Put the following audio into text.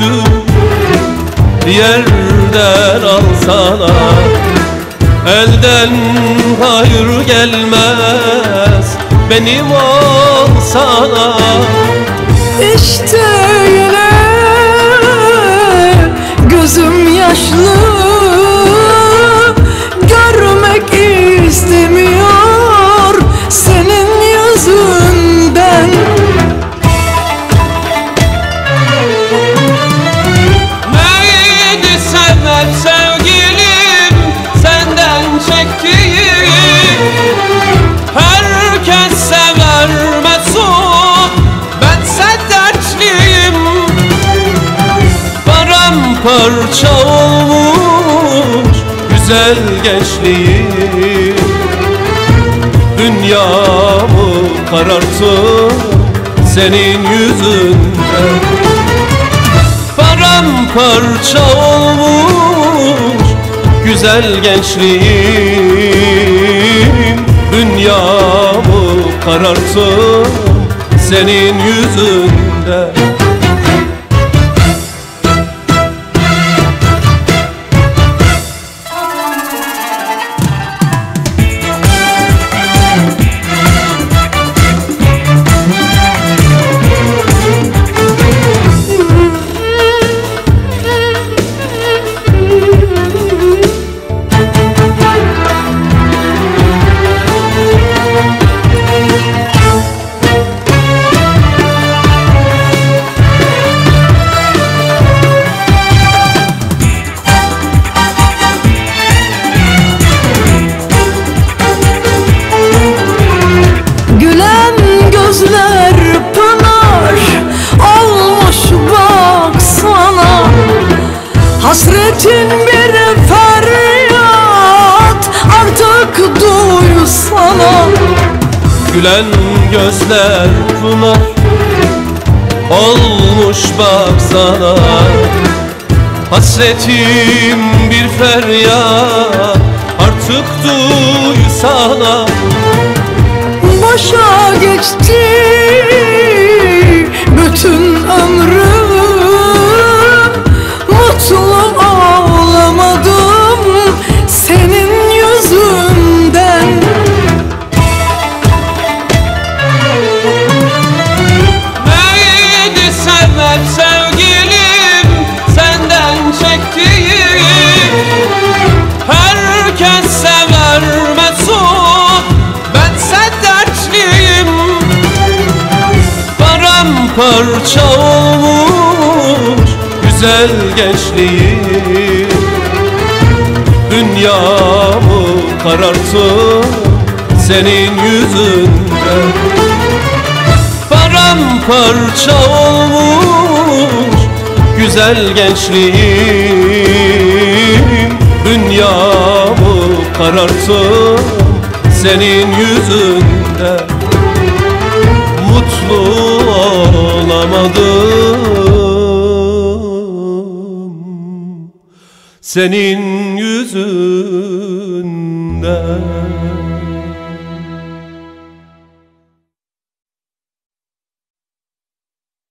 düştüm, yerden alsana. Elden hayır gelmez, benim olsana. İşte yine gözüm yaşlı, görmek istemiyor senin yüzünden. Neydi sevmek sevgilim, senden çektiğim? Herkes sever Mesut, bense dertliyim. Paramparça olmuş güzel gençliğim, dünyamı kararttım senin yüzünden. Paramparça olmuş güzel gençliğim, dünyamı kararttım senin yüzünden. Gözler pınar olmuş baksana, hasretin bir feryat artık duysana. Gülen gözler pınar olmuş baksana, hasretim bir feryat artık duysana. Boşa geçti bütün ömrüm, mutlu olamadım senin yüzünden. Neydi sevmek sevgilim, senden çektiğim? Herkes sever Mesut, bense dertliyim. Paramparça olmuş güzel gençliğim, dünyamı kararttım senin yüzünden. Paramparça olmuş güzel gençliğim, dünyamı kararttım senin yüzünden. Mutlu olamadım senin yüzünden.